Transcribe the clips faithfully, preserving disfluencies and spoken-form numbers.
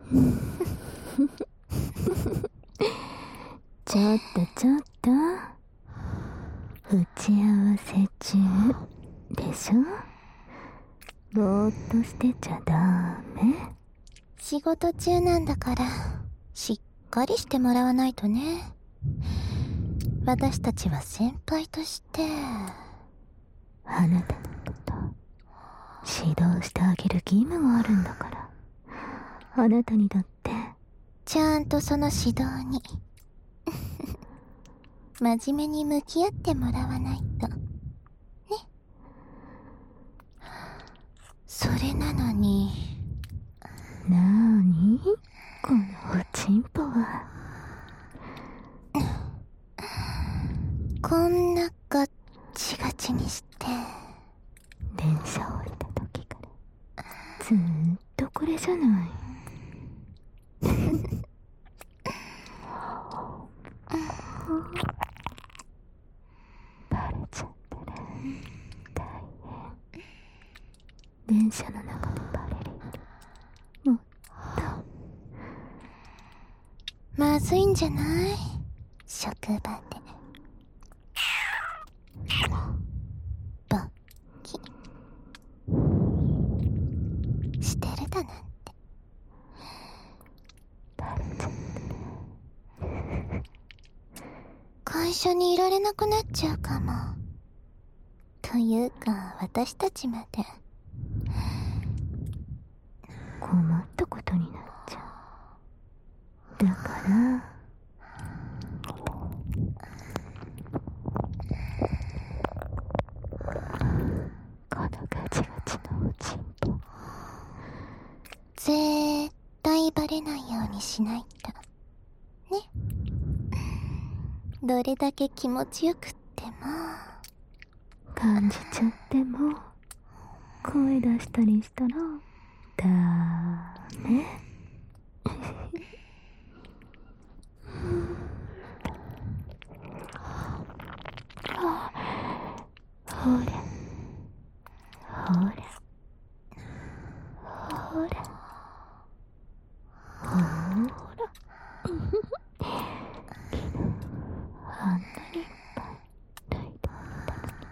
ちょっとちょっと、打ち合わせ中でしょ。ぼーっとしてちゃダメ。 仕事中なんだからしっかりしてもらわないとね。私たちは先輩としてあなたのこと指導してあげる義務があるんだから。あなたにだってちゃんとその指導に真面目に向き合ってもらわないとね。それなのに。 なーにこのおちんぽは。 こんなガッチガチにして。 電車降りた時からずーっとこれじゃない。バレちゃってる。大変。電車の中でバレるよりもっとまずいんじゃない？職場でバキしてるだなんて。 バレちゃってる。 会社にいられなくなっちゃうかも。というか私たちまで困ったことになっちゃう。だからこのガチガチのおちんぽ絶対バレないようにしないとね。どれだけ気持ちよくっても感じちゃっても声出したりしたらダメ。ほらほらほらほらあんなにいっぱい抱いてあげたのに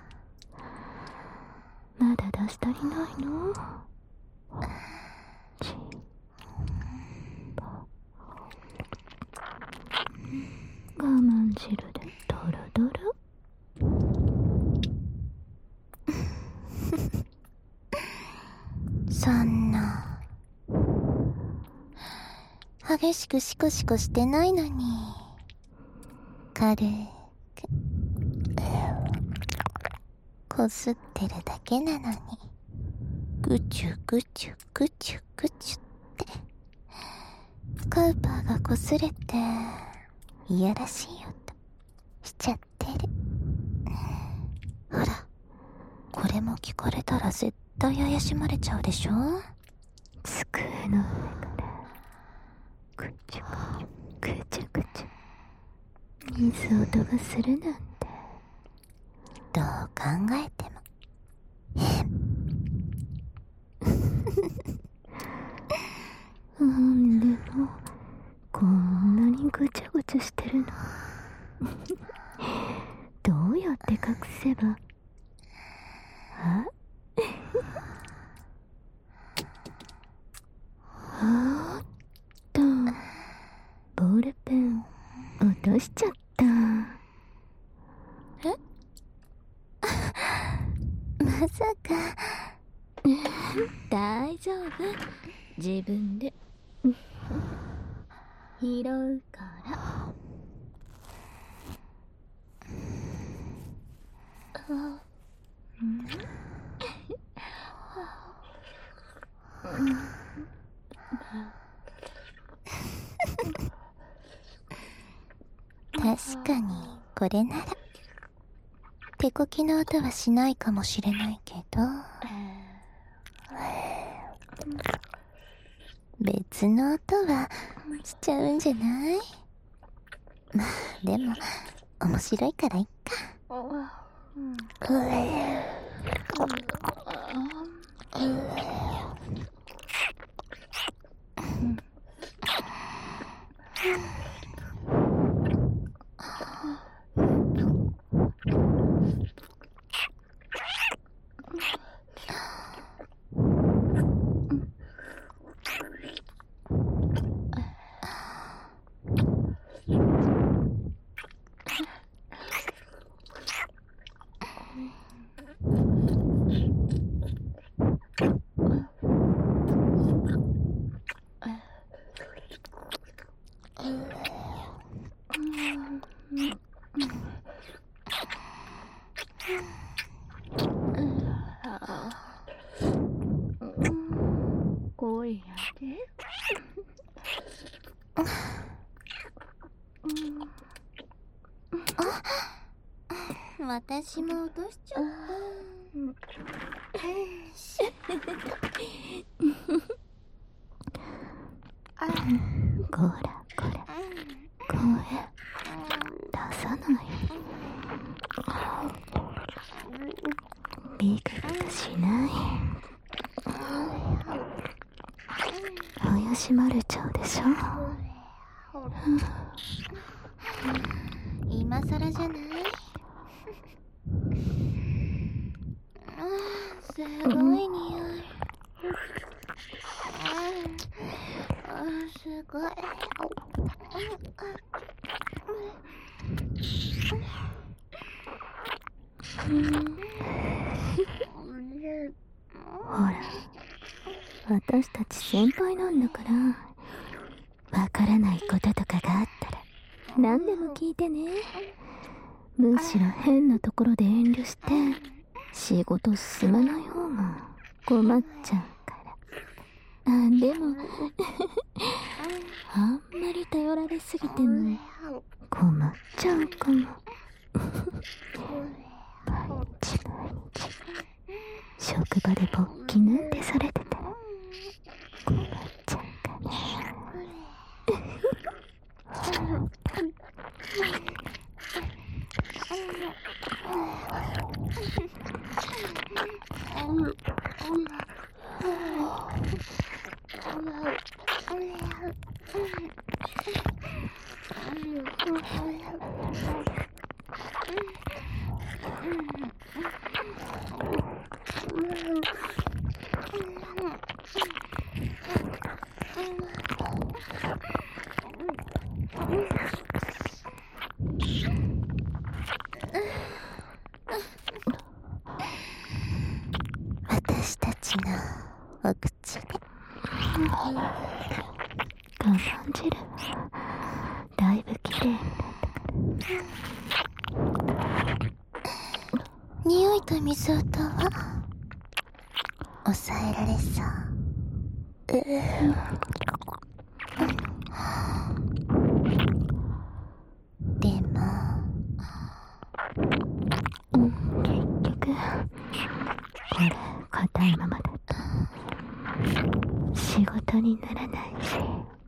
まだ出し足りないの？ちんぽ我慢汁でドロドロ。 そんな激しくシコシコしてないのに軽くこすってるだけなのにぐちゅぐちゅぐちゅぐちゅってカウパーがこすれていやらしい音しちゃってる。ほらこれも聞かれたら絶対怪しまれちゃうでしょ。 机の上からぐちゅぐちゅぐちゅぐちゅ水音がするなんてどう考えても変。 うんでもこんなにぐちゃぐちゃしてるのどうやって隠せば。ああっとボールペン落としちゃった。 えまさか大丈夫、自分で拾うから。 確かにこれなら手こきの音はしないかもしれないけど別の音はしちゃうんじゃない？まあでも面白いからいっか。 私も落としちゃった。 こらこら、声出さない。ビクビクしない。怪しまれちゃうでしょ。 今さらじゃない？すごい匂い。すごい。 ほら、私たち先輩なんだから、わからないこととかがあったら何でも聞いてね。むしろ変なところで遠慮して仕事進まない方が困っちゃうから。あ、でもあんまり頼られすぎても困っちゃうかも。毎日毎日職場で勃起なんてされてたら困っちゃうかね。私たちのお口で我慢汁だいぶきれいになったから。 匂いと水音は抑えられそう。うでも、 うん、結局これ硬いままだと仕事にならないし。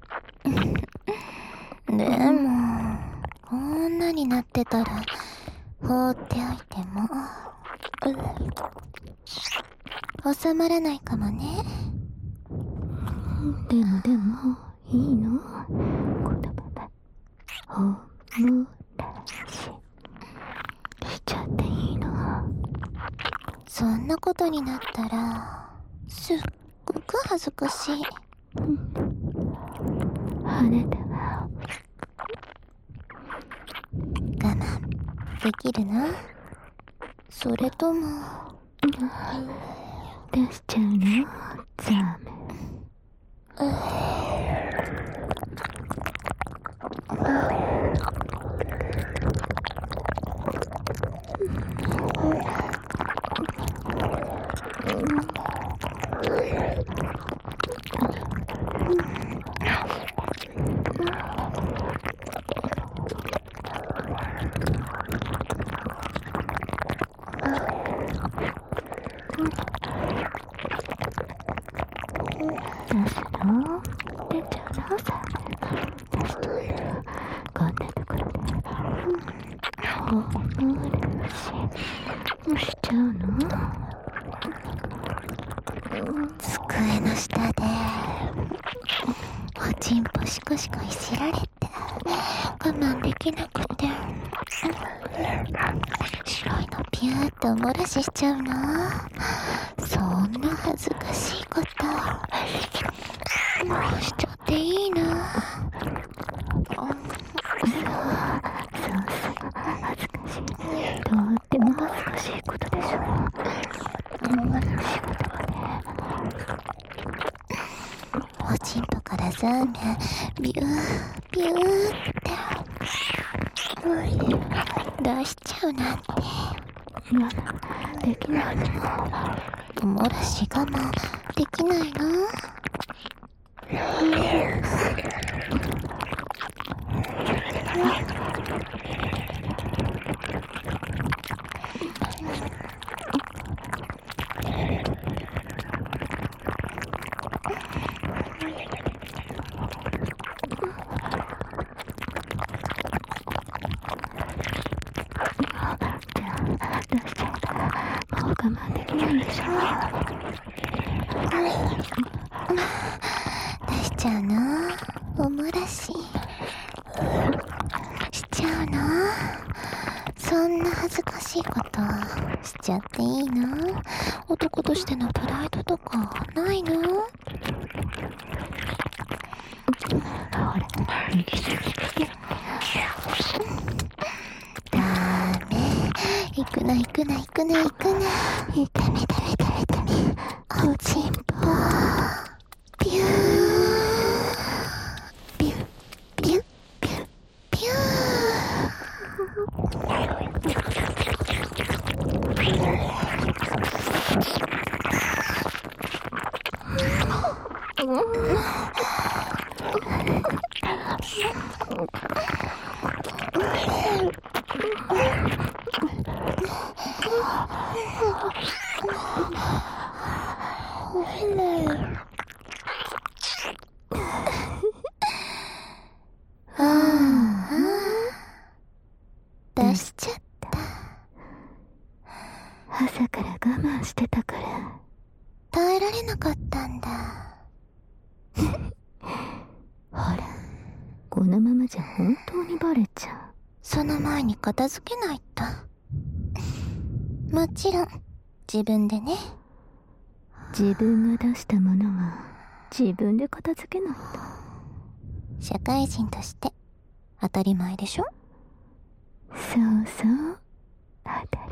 でもこんなになってたら放っておいても収まらないかもね。 でもでもいいの、このままおもらししちゃっていいの。 そんなことになったらすっごく恥ずかしい。 あなたは我慢できるの？それとも出しちゃうの？ザーメン。出すの？出ちゃうの？さ出しちゃうの？こんなところでおもらししちゃうの？ 机の下でおちんぽシコシコいじられて我慢できなくて白いのピューっとおもらししちゃうの？そんな恥ずかしいことしちゃっていいの？ そうそうそう、恥ずかしい。とっても恥ずかしいことでしょ。仕事はね。 おちんぽからザーメンビュービューって出しちゃうなんて。 できないの？ おもらし我慢できないの？ ちゃうの？おもらししちゃうの？そんな恥ずかしいことしちゃっていいの？男としてのプライドとかないの？ダメ。行くな行くな行くな行くな。ダメダメダメダメ。おちんぽピューピューピューピューピュ出しちゃった。 朝から我慢してたから耐えられなかったんだ。 ほら、このままじゃ本当にバレちゃう。 その前に片付けないと。もちろん自分でね。 自分が出したものは自分で片付けないと。 社会人として当たり前でしょ？ そうそう、当た